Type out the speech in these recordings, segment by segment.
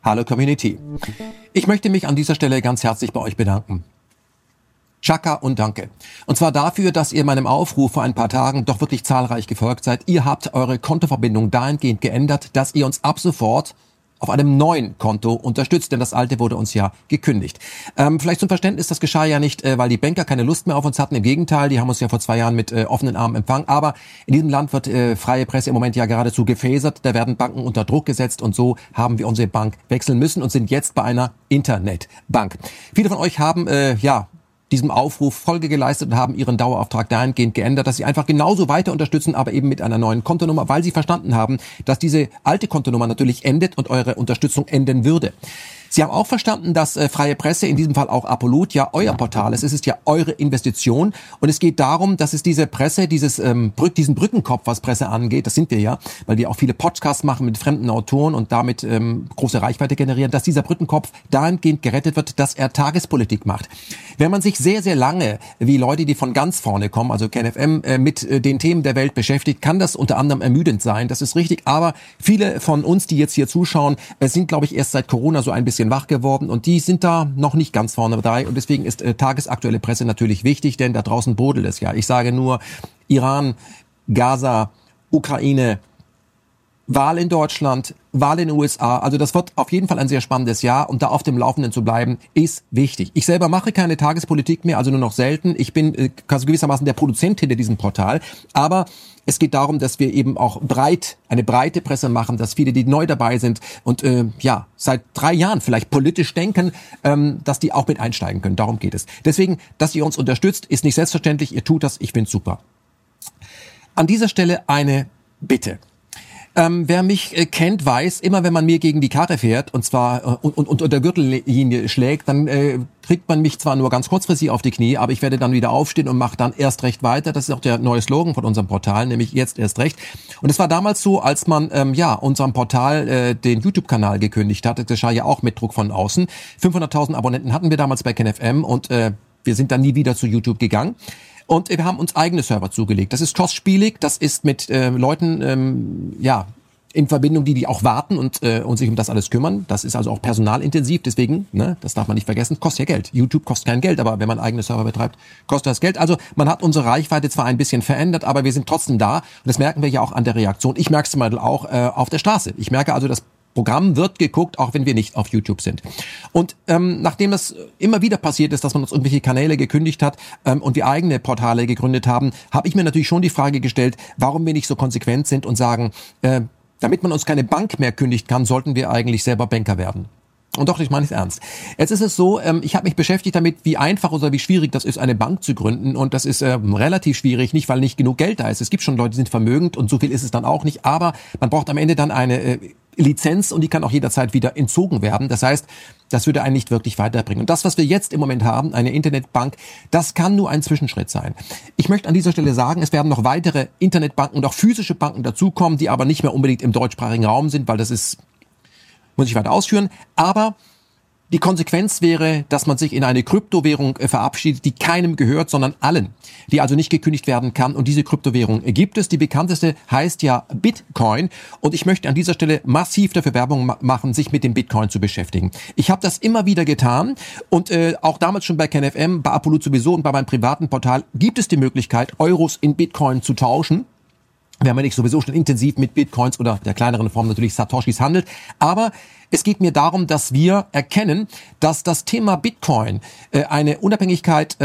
Hallo Community. Ich möchte mich an dieser Stelle ganz herzlich bei euch bedanken. Chaka und danke. Und zwar dafür, dass ihr meinem Aufruf vor ein paar Tagen doch wirklich zahlreich gefolgt seid. Ihr habt eure Kontoverbindung dahingehend geändert, dass ihr uns ab sofort auf einem neuen Konto unterstützt, denn das alte wurde uns ja gekündigt. Vielleicht zum Verständnis, das geschah ja nicht, weil die Banker keine Lust mehr auf uns hatten. Im Gegenteil, die haben uns ja vor 2 Jahren mit offenen Armen empfangen. Aber in diesem Land wird freie Presse im Moment ja geradezu gefäsert. Da werden Banken unter Druck gesetzt und so haben wir unsere Bank wechseln müssen und sind jetzt bei einer Internetbank. Viele von euch haben diesem Aufruf Folge geleistet und haben ihren Dauerauftrag dahingehend geändert, dass sie einfach genauso weiter unterstützen, aber eben mit einer neuen Kontonummer, weil sie verstanden haben, dass diese alte Kontonummer natürlich endet und eure Unterstützung enden würde. Sie haben auch verstanden, dass freie Presse, in diesem Fall auch Apollut, ja euer Portal ist. Es ist ja eure Investition und es geht darum, dass es diese Presse, diesen Brückenkopf, was Presse angeht, das sind wir ja, weil wir auch viele Podcasts machen mit fremden Autoren und damit große Reichweite generieren, dass dieser Brückenkopf dahingehend gerettet wird, dass er Tagespolitik macht. Wenn man sich sehr, sehr lange, wie Leute, die von ganz vorne kommen, also KenFM, mit den Themen der Welt beschäftigt, kann das unter anderem ermüdend sein. Das ist richtig, aber viele von uns, die jetzt hier zuschauen, sind, glaube ich, erst seit Corona so ein bisschen wach geworden und die sind da noch nicht ganz vorne dabei und deswegen ist tagesaktuelle Presse natürlich wichtig, denn da draußen brodelt es ja. Ich sage nur Iran, Gaza, Ukraine, Wahl in Deutschland, Wahl in den USA, also das wird auf jeden Fall ein sehr spannendes Jahr und da auf dem Laufenden zu bleiben, ist wichtig. Ich selber mache keine Tagespolitik mehr, also nur noch selten. Ich bin gewissermaßen der Produzent hinter diesem Portal, aber es geht darum, dass wir eben auch eine breite Presse machen, dass viele, die neu dabei sind und seit 3 Jahren vielleicht politisch denken, dass die auch mit einsteigen können. Darum geht es. Deswegen, dass ihr uns unterstützt, ist nicht selbstverständlich. Ihr tut das, ich find's super. An dieser Stelle eine Bitte. Wer mich kennt, weiß, immer wenn man mir gegen die Karre fährt und zwar unter der Gürtellinie schlägt, dann kriegt man mich zwar nur ganz kurzfristig auf die Knie, aber ich werde dann wieder aufstehen und mache dann erst recht weiter. Das ist auch der neue Slogan von unserem Portal, nämlich jetzt erst recht. Und es war damals so, als man unserem Portal den YouTube-Kanal gekündigt hat. Das geschah ja auch mit Druck von außen. 500.000 Abonnenten hatten wir damals bei KenFM und wir sind dann nie wieder zu YouTube gegangen. Und wir haben uns eigene Server zugelegt. Das ist kostspielig, das ist mit Leuten in Verbindung, die auch warten und sich um das alles kümmern. Das ist also auch personalintensiv, deswegen, das darf man nicht vergessen, kostet ja Geld. YouTube kostet kein Geld, aber wenn man eigene Server betreibt, kostet das Geld. Also man hat unsere Reichweite zwar ein bisschen verändert, aber wir sind trotzdem da. Und das merken wir ja auch an der Reaktion. Ich merke es zum Beispiel auch auf der Straße. Ich merke also, das Programm wird geguckt, auch wenn wir nicht auf YouTube sind. Und nachdem das immer wieder passiert ist, dass man uns irgendwelche Kanäle gekündigt hat und wir eigene Portale gegründet haben, habe ich mir natürlich schon die Frage gestellt, warum wir nicht so konsequent sind und sagen, damit man uns keine Bank mehr kündigen kann, sollten wir eigentlich selber Banker werden. Und doch, ich meine es ernst. Jetzt ist es so, ich habe mich beschäftigt damit, wie einfach oder wie schwierig das ist, eine Bank zu gründen. Und das ist relativ schwierig, nicht weil nicht genug Geld da ist. Es gibt schon Leute, die sind vermögend und so viel ist es dann auch nicht. Aber man braucht am Ende dann eine Lizenz und die kann auch jederzeit wieder entzogen werden. Das heißt, das würde einen nicht wirklich weiterbringen. Und das, was wir jetzt im Moment haben, eine Internetbank, das kann nur ein Zwischenschritt sein. Ich möchte an dieser Stelle sagen, es werden noch weitere Internetbanken und auch physische Banken dazukommen, die aber nicht mehr unbedingt im deutschsprachigen Raum sind, weil das ist, muss ich weiter ausführen, aber die Konsequenz wäre, dass man sich in eine Kryptowährung verabschiedet, die keinem gehört, sondern allen, die also nicht gekündigt werden kann. Und diese Kryptowährung gibt es. Die bekannteste heißt ja Bitcoin. Und ich möchte an dieser Stelle massiv dafür Werbung machen, sich mit dem Bitcoin zu beschäftigen. Ich habe das immer wieder getan und auch damals schon bei KenFM, bei Apollut sowieso und bei meinem privaten Portal gibt es die Möglichkeit, Euros in Bitcoin zu tauschen. Wenn man nicht sowieso schon intensiv mit Bitcoins oder der kleineren Form natürlich Satoshis handelt. Aber es geht mir darum, dass wir erkennen, dass das Thema Bitcoin eine Unabhängigkeit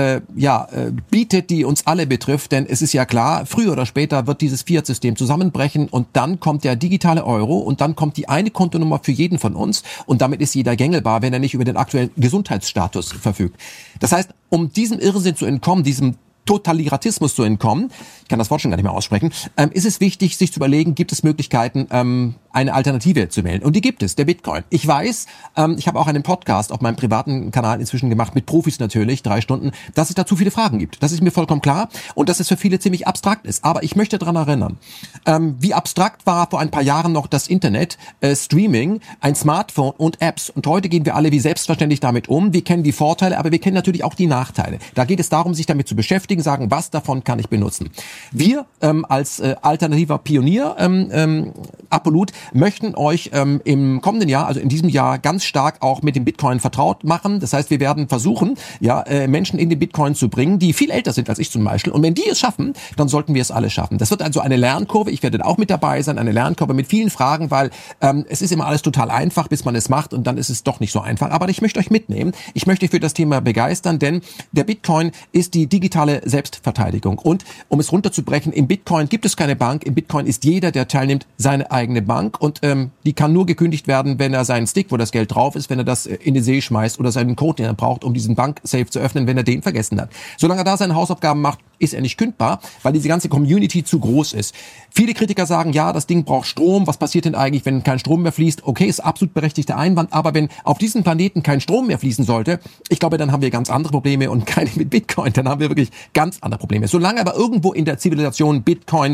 bietet, die uns alle betrifft. Denn es ist ja klar, früher oder später wird dieses Fiat-System zusammenbrechen und dann kommt der digitale Euro und dann kommt die eine Kontonummer für jeden von uns und damit ist jeder gängelbar, wenn er nicht über den aktuellen Gesundheitsstatus verfügt. Das heißt, um diesem Irrsinn zu entkommen, diesem Totalitarismus zu entkommen, ich kann das Wort schon gar nicht mehr aussprechen, ist es wichtig, sich zu überlegen, gibt es Möglichkeiten, eine Alternative zu wählen. Und die gibt es, der Bitcoin. Ich weiß, ich habe auch einen Podcast auf meinem privaten Kanal inzwischen gemacht, mit Profis natürlich, 3 Stunden, dass es da zu viele Fragen gibt. Das ist mir vollkommen klar und dass es für viele ziemlich abstrakt ist. Aber ich möchte daran erinnern, wie abstrakt war vor ein paar Jahren noch das Internet, Streaming, ein Smartphone und Apps. Und heute gehen wir alle wie selbstverständlich damit um. Wir kennen die Vorteile, aber wir kennen natürlich auch die Nachteile. Da geht es darum, sich damit zu beschäftigen, sagen, was davon kann ich benutzen. Wir als alternativer Pionier, Apollut, möchten euch im kommenden Jahr, also in diesem Jahr, ganz stark auch mit dem Bitcoin vertraut machen. Das heißt, wir werden versuchen, Menschen in den Bitcoin zu bringen, die viel älter sind als ich zum Beispiel. Und wenn die es schaffen, dann sollten wir es alle schaffen. Das wird also eine Lernkurve. Ich werde auch mit dabei sein, eine Lernkurve mit vielen Fragen, weil es ist immer alles total einfach, bis man es macht und dann ist es doch nicht so einfach. Aber ich möchte euch mitnehmen. Ich möchte für das Thema begeistern, denn der Bitcoin ist die digitale Selbstverteidigung. Und um es runterzubrechen, im Bitcoin gibt es keine Bank. Im Bitcoin ist jeder, der teilnimmt, seine eigene Bank. Und die kann nur gekündigt werden, wenn er seinen Stick, wo das Geld drauf ist, wenn er das in den See schmeißt oder seinen Code, den er braucht, um diesen Banksafe zu öffnen, wenn er den vergessen hat. Solange er da seine Hausaufgaben macht, ist er nicht kündbar, weil diese ganze Community zu groß ist. Viele Kritiker sagen, ja, das Ding braucht Strom. Was passiert denn eigentlich, wenn kein Strom mehr fließt? Okay, ist absolut berechtigter Einwand. Aber wenn auf diesem Planeten kein Strom mehr fließen sollte, ich glaube, dann haben wir ganz andere Probleme und keine mit Bitcoin. Dann haben wir wirklich ganz andere Probleme. Solange aber irgendwo in der Zivilisation Bitcoin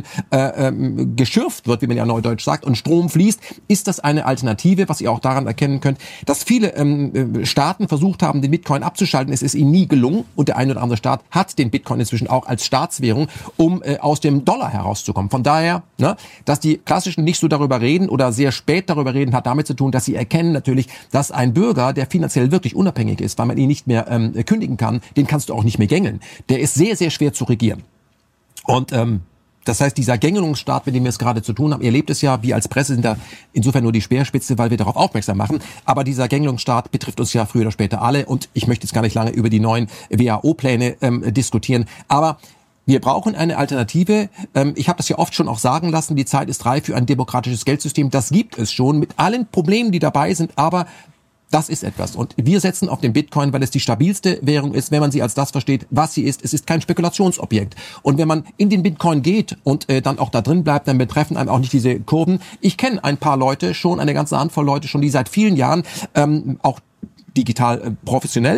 geschürft wird, wie man ja neudeutsch sagt, und Strom fließt, ist das eine Alternative, was ihr auch daran erkennen könnt, dass viele Staaten versucht haben, den Bitcoin abzuschalten. Es ist ihnen nie gelungen und der ein oder andere Staat hat den Bitcoin inzwischen auch als Staatswährung, um aus dem Dollar herauszukommen. Von daher, dass die Klassischen nicht so darüber reden oder sehr spät darüber reden, hat damit zu tun, dass sie erkennen natürlich, dass ein Bürger, der finanziell wirklich unabhängig ist, weil man ihn nicht mehr kündigen kann, den kannst du auch nicht mehr gängeln. Der ist sehr, sehr schwer zu regieren. Und das heißt, dieser Gängelungsstaat, mit dem wir es gerade zu tun haben, ihr erlebt es ja, wir als Presse sind da insofern nur die Speerspitze, weil wir darauf aufmerksam machen. Aber dieser Gängelungsstaat betrifft uns ja früher oder später alle. Und ich möchte jetzt gar nicht lange über die neuen WHO-Pläne diskutieren. Aber wir brauchen eine Alternative. Ich habe das ja oft schon auch sagen lassen, die Zeit ist reif für ein demokratisches Geldsystem. Das gibt es schon mit allen Problemen, die dabei sind. Aber das ist etwas. Und wir setzen auf den Bitcoin, weil es die stabilste Währung ist, wenn man sie als das versteht, was sie ist. Es ist kein Spekulationsobjekt. Und wenn man in den Bitcoin geht und dann auch da drin bleibt, dann betreffen einem auch nicht diese Kurven. Ich kenne ein paar Leute schon, eine ganze Handvoll Leute schon, die seit vielen Jahren auch digital professionell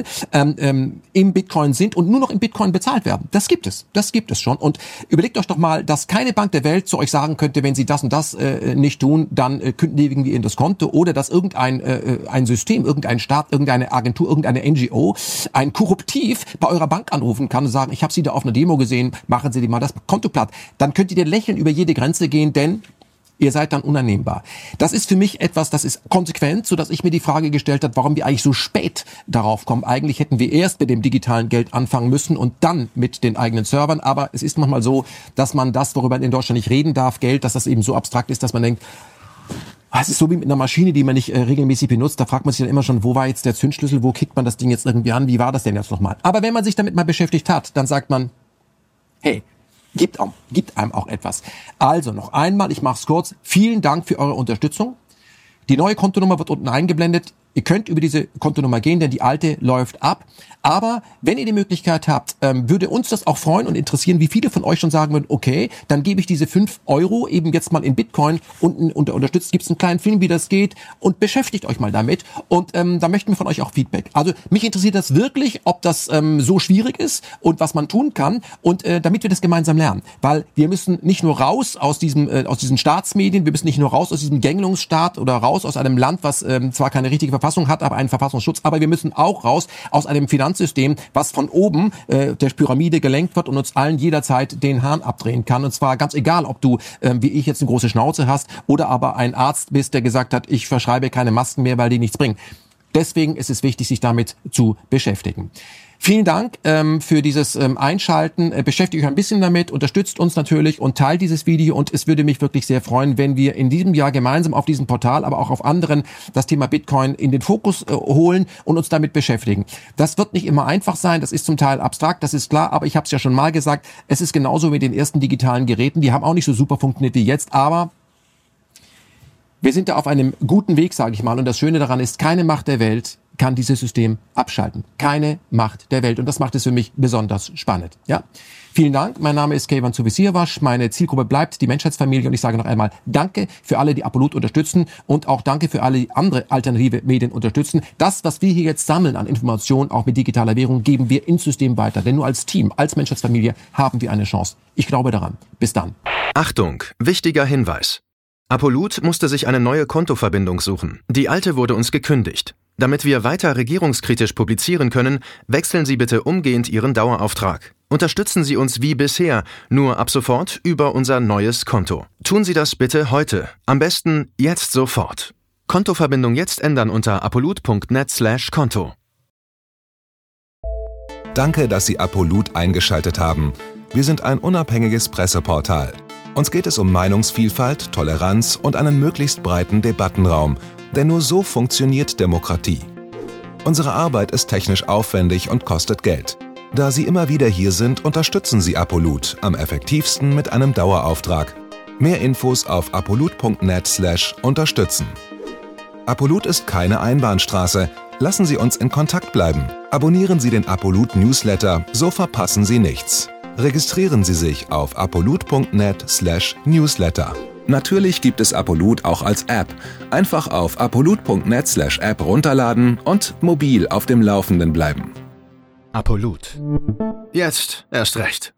im Bitcoin sind und nur noch im Bitcoin bezahlt werden. Das gibt es schon. Und überlegt euch doch mal, dass keine Bank der Welt zu euch sagen könnte, wenn sie das und das nicht tun, dann kündigen wir ihnen das Konto, oder dass irgendein ein System, irgendein Staat, irgendeine Agentur, irgendeine NGO, ein Korruptiv bei eurer Bank anrufen kann und sagen, ich habe Sie da auf einer Demo gesehen, machen Sie dir mal das Konto platt. Dann könnt ihr lächeln über jede Grenze gehen, denn ihr seid dann unannehmbar. Das ist für mich etwas, das ist konsequent, so dass ich mir die Frage gestellt habe, warum wir eigentlich so spät darauf kommen. Eigentlich hätten wir erst mit dem digitalen Geld anfangen müssen und dann mit den eigenen Servern. Aber es ist manchmal so, dass man das, worüber man in Deutschland nicht reden darf, Geld, dass das eben so abstrakt ist, dass man denkt, es ist so wie mit einer Maschine, die man nicht regelmäßig benutzt. Da fragt man sich dann immer schon, wo war jetzt der Zündschlüssel, wo kickt man das Ding jetzt irgendwie an, wie war das denn jetzt nochmal? Aber wenn man sich damit mal beschäftigt hat, dann sagt man, hey, gibt einem auch etwas. Also noch einmal, ich mache es kurz. Vielen Dank für eure Unterstützung. Die neue Kontonummer wird unten eingeblendet. Ihr könnt über diese Kontonummer gehen, denn die alte läuft ab. Aber wenn ihr die Möglichkeit habt, würde uns das auch freuen und interessieren, wie viele von euch schon sagen würden, okay, dann gebe ich diese 5 € eben jetzt mal in Bitcoin und unterstützt, gibt es einen kleinen Film, wie das geht, und beschäftigt euch mal damit. Und da möchten wir von euch auch Feedback. Also mich interessiert das wirklich, ob das so schwierig ist und was man tun kann, und damit wir das gemeinsam lernen. Weil wir müssen nicht nur raus aus diesen Staatsmedien, wir müssen nicht nur raus aus diesem Gängelungsstaat oder raus aus einem Land, was zwar keine richtige Verfassung hat, aber einen Verfassungsschutz, aber wir müssen auch raus aus einem Finanzsystem, was von oben der Pyramide gelenkt wird und uns allen jederzeit den Hahn abdrehen kann. Und zwar ganz egal, ob du, wie ich, jetzt eine große Schnauze hast oder aber ein Arzt bist, der gesagt hat, ich verschreibe keine Masken mehr, weil die nichts bringen. Deswegen ist es wichtig, sich damit zu beschäftigen. Vielen Dank für dieses Einschalten. Beschäftigt euch ein bisschen damit, unterstützt uns natürlich und teilt dieses Video. Und es würde mich wirklich sehr freuen, wenn wir in diesem Jahr gemeinsam auf diesem Portal, aber auch auf anderen, das Thema Bitcoin in den Fokus holen und uns damit beschäftigen. Das wird nicht immer einfach sein, das ist zum Teil abstrakt, das ist klar, aber ich habe es ja schon mal gesagt, es ist genauso mit den ersten digitalen Geräten. Die haben auch nicht so super funktioniert wie jetzt, aber wir sind da auf einem guten Weg, sage ich mal. Und das Schöne daran ist, keine Macht der Welt kann dieses System abschalten. Keine Macht der Welt. Und das macht es für mich besonders spannend. Ja. Vielen Dank. Mein Name ist Keyvan Tuvisirevac. Meine Zielgruppe bleibt die Menschheitsfamilie. Und ich sage noch einmal Danke für alle, die Apollut unterstützen. Und auch Danke für alle, die andere alternative Medien unterstützen. Das, was wir hier jetzt sammeln an Informationen, auch mit digitaler Währung, geben wir ins System weiter. Denn nur als Team, als Menschheitsfamilie haben wir eine Chance. Ich glaube daran. Bis dann. Achtung, wichtiger Hinweis. Apollut musste sich eine neue Kontoverbindung suchen. Die alte wurde uns gekündigt. Damit wir weiter regierungskritisch publizieren können, wechseln Sie bitte umgehend Ihren Dauerauftrag. Unterstützen Sie uns wie bisher, nur ab sofort über unser neues Konto. Tun Sie das bitte heute. Am besten jetzt sofort. Kontoverbindung jetzt ändern unter apollut.net/Konto. Danke, dass Sie Apollut eingeschaltet haben. Wir sind ein unabhängiges Presseportal. Uns geht es um Meinungsvielfalt, Toleranz und einen möglichst breiten Debattenraum, denn nur so funktioniert Demokratie. Unsere Arbeit ist technisch aufwendig und kostet Geld. Da Sie immer wieder hier sind, unterstützen Sie Apollut am effektivsten mit einem Dauerauftrag. Mehr Infos auf apollut.net/unterstützen. Apollut ist keine Einbahnstraße. Lassen Sie uns in Kontakt bleiben. Abonnieren Sie den Apollut Newsletter, so verpassen Sie nichts. Registrieren Sie sich auf apollut.net/Newsletter. Natürlich gibt es Apollut auch als App. Einfach auf apollut.net/App runterladen und mobil auf dem Laufenden bleiben. Apollut. Jetzt erst recht.